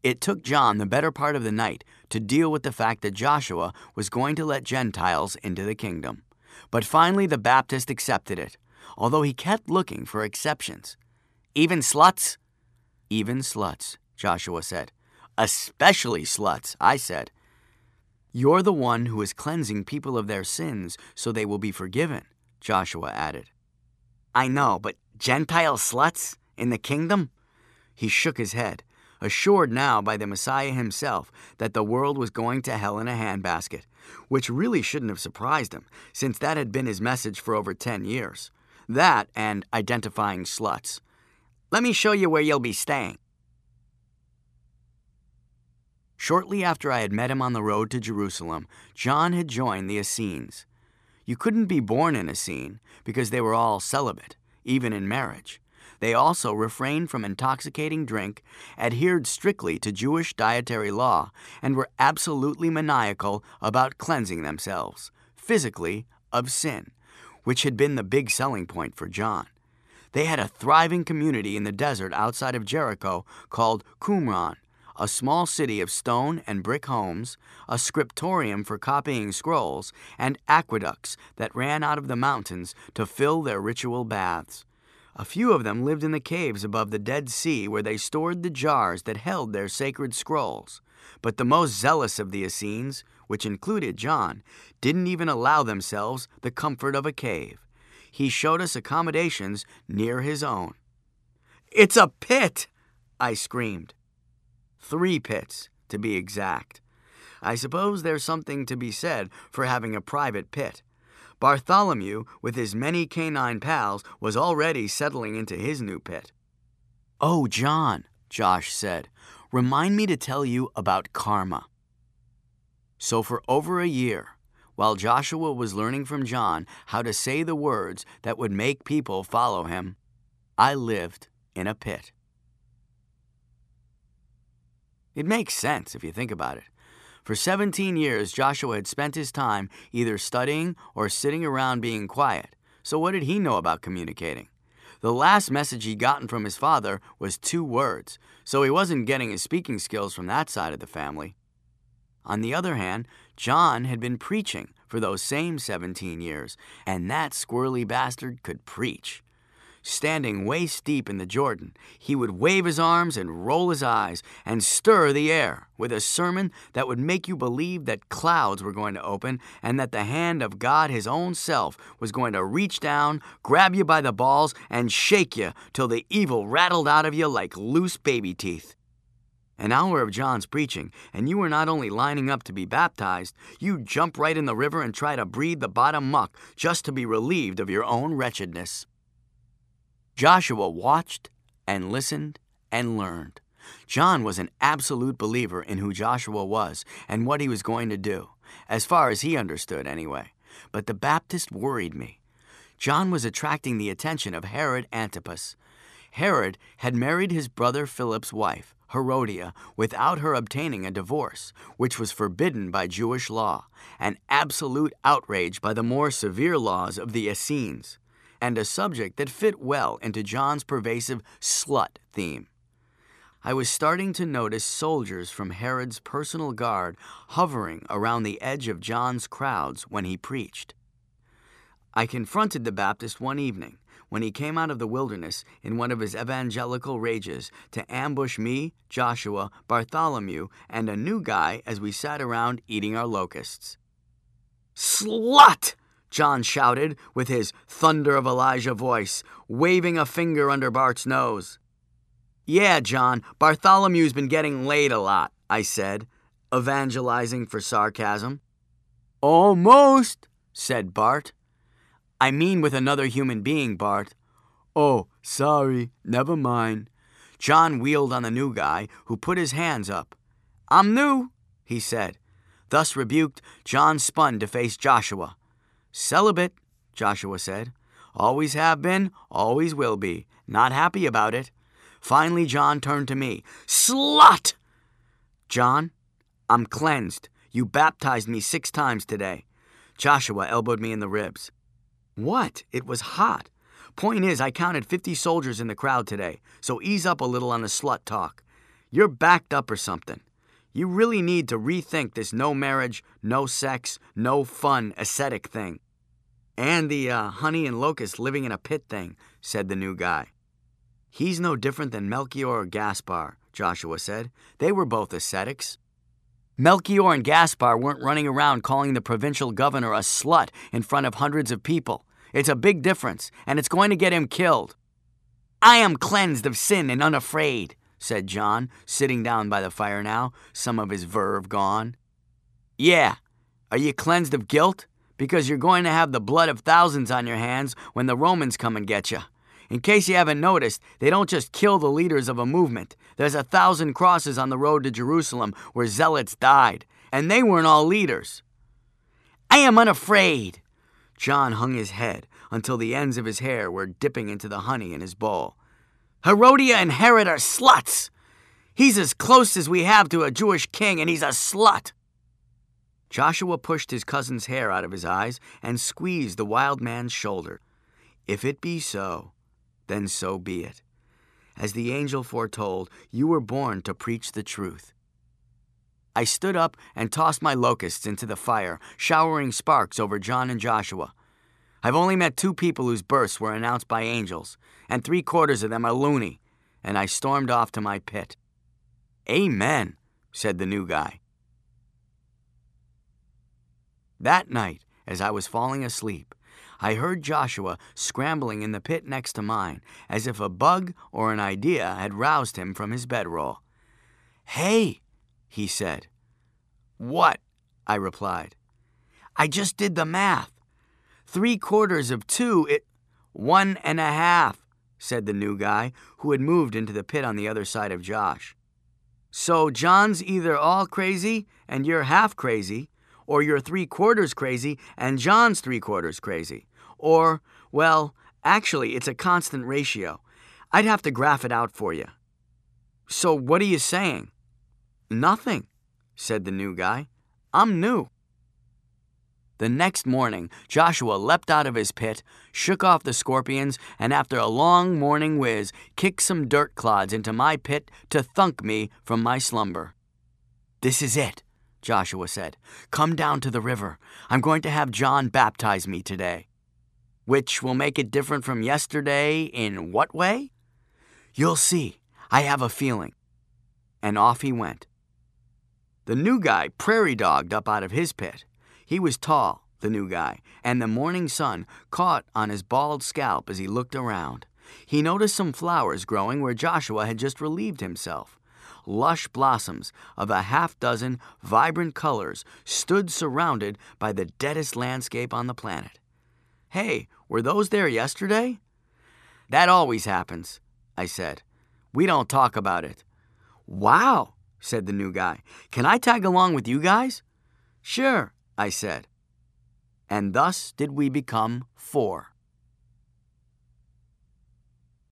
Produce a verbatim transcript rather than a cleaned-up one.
It took John the better part of the night to deal with the fact that Joshua was going to let Gentiles into the kingdom. But finally the Baptist accepted it, although he kept looking for exceptions. Even sluts? Even sluts, Joshua said. Especially sluts, I said. You're the one who is cleansing people of their sins so they will be forgiven, Joshua added. I know, but Gentile sluts in the kingdom? He shook his head, assured now by the Messiah himself that the world was going to hell in a handbasket, which really shouldn't have surprised him, since that had been his message for over ten years. That and identifying sluts. Let me show you where you'll be staying. Shortly after I had met him on the road to Jerusalem, John had joined the Essenes. You couldn't be born an Essene because they were all celibate, even in marriage. They also refrained from intoxicating drink, adhered strictly to Jewish dietary law, and were absolutely maniacal about cleansing themselves, physically, of sin, which had been the big selling point for John. They had a thriving community in the desert outside of Jericho called Qumran, a small city of stone and brick homes, a scriptorium for copying scrolls, and aqueducts that ran out of the mountains to fill their ritual baths. A few of them lived in the caves above the Dead Sea where they stored the jars that held their sacred scrolls. But the most zealous of the Essenes, which included John, didn't even allow themselves the comfort of a cave. He showed us accommodations near his own. It's a pit! I screamed. Three pits, to be exact. I suppose there's something to be said for having a private pit. Bartholomew, with his many canine pals, was already settling into his new pit. Oh, John, Josh said, remind me to tell you about karma. So for over a year, while Joshua was learning from John how to say the words that would make people follow him, I lived in a pit. It makes sense if you think about it. For seventeen years, Joshua had spent his time either studying or sitting around being quiet. So what did he know about communicating? The last message he'd gotten from his father was two words, so he wasn't getting his speaking skills from that side of the family. On the other hand, John had been preaching for those same seventeen years, and that squirrely bastard could preach. Standing waist deep in the Jordan, he would wave his arms and roll his eyes and stir the air with a sermon that would make you believe that clouds were going to open and that the hand of God his own self was going to reach down, grab you by the balls, and shake you till the evil rattled out of you like loose baby teeth. An hour of John's preaching, and you were not only lining up to be baptized, you'd jump right in the river and try to breathe the bottom muck just to be relieved of your own wretchedness. Joshua watched and listened and learned. John was an absolute believer in who Joshua was and what he was going to do, as far as he understood anyway. But the Baptist worried me. John was attracting the attention of Herod Antipas. Herod had married his brother Philip's wife, Herodia, without her obtaining a divorce, which was forbidden by Jewish law, an absolute outrage by the more severe laws of the Essenes, and a subject that fit well into John's pervasive slut theme. I was starting to notice soldiers from Herod's personal guard hovering around the edge of John's crowds when he preached. I confronted the Baptist one evening when he came out of the wilderness in one of his evangelical rages to ambush me, Joshua, Bartholomew, and a new guy as we sat around eating our locusts. "Slut!" John shouted with his thunder of Elijah voice, waving a finger under Bart's nose. "Yeah, John, Bartholomew's been getting laid a lot," I said, evangelizing for sarcasm. "Almost," said Bart. "I mean with another human being, Bart." "Oh, sorry, never mind." John wheeled on the new guy, who put his hands up. "I'm new," he said. Thus rebuked, John spun to face Joshua. "Celibate," Joshua said. "Always have been, always will be. Not happy about it." Finally, John turned to me. "Slut!" "John, I'm cleansed. You baptized me six times today." Joshua elbowed me in the ribs. "What? It was hot. Point is, I counted fifty soldiers in the crowd today, so ease up a little on the slut talk. You're backed up or something. You really need to rethink this no marriage, no sex, no fun, ascetic thing. And the uh, honey and locust living in a pit thing, said the new guy. He's no different than Melchior or Gaspar, Joshua said. They were both ascetics. Melchior and Gaspar weren't running around calling the provincial governor a slut in front of hundreds of people. It's a big difference, and it's going to get him killed. I am cleansed of sin and unafraid, said John, sitting down by the fire now, some of his verve gone. Yeah. Are you cleansed of guilt? Because you're going to have the blood of thousands on your hands when the Romans come and get you. In case you haven't noticed, they don't just kill the leaders of a movement. There's a thousand crosses on the road to Jerusalem where zealots died, and they weren't all leaders. I am unafraid. John hung his head until the ends of his hair were dipping into the honey in his bowl. Herodia and Herod are sluts. He's as close as we have to a Jewish king, and he's a slut. Joshua pushed his cousin's hair out of his eyes and squeezed the wild man's shoulder. If it be so, then so be it. As the angel foretold, you were born to preach the truth. I stood up and tossed my locusts into the fire, showering sparks over John and Joshua. I've only met two people whose births were announced by angels, and three-quarters of them are loony, and I stormed off to my pit. Amen, said the new guy. That night, as I was falling asleep, I heard Joshua scrambling in the pit next to mine, as if a bug or an idea had roused him from his bedroll. Hey, he said. What? I replied. I just did the math. Three quarters of two, it... One and a half, said the new guy, who had moved into the pit on the other side of Josh. So John's either all crazy and you're half crazy, or you're three-quarters crazy and John's three-quarters crazy. Or, well, actually, it's a constant ratio. I'd have to graph it out for you. So what are you saying? Nothing, said the new guy. I'm new. The next morning, Joshua leapt out of his pit, shook off the scorpions, and after a long morning whiz, kicked some dirt clods into my pit to thunk me from my slumber. This is it, Joshua said. Come down to the river. I'm going to have John baptize me today. Which will make it different from yesterday in what way? You'll see. I have a feeling. And off he went. The new guy prairie-dogged up out of his pit. He was tall, the new guy, and the morning sun caught on his bald scalp as he looked around. He noticed some flowers growing where Joshua had just relieved himself. Lush blossoms of a half-dozen vibrant colors stood surrounded by the deadest landscape on the planet. Hey, were those there yesterday? That always happens, I said. We don't talk about it. Wow, said the new guy. Can I tag along with you guys? Sure, I said. And thus did we become four.